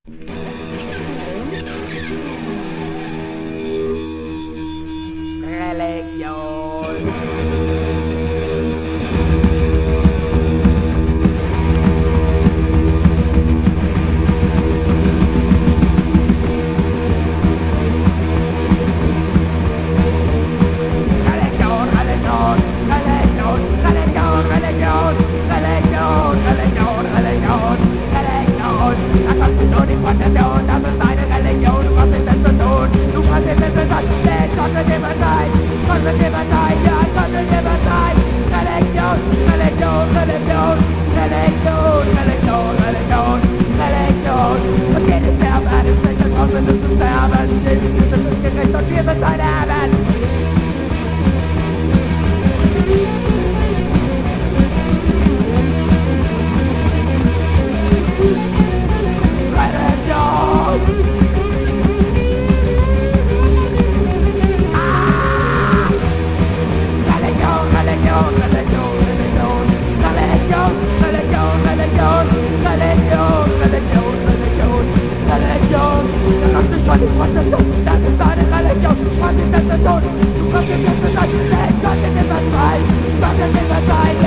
Das ist deine Religion, was ist denn zu tun? Du kannst es jetzt sein, nee, Gott in dem Verzeihen, Gott in dem Verzeihen.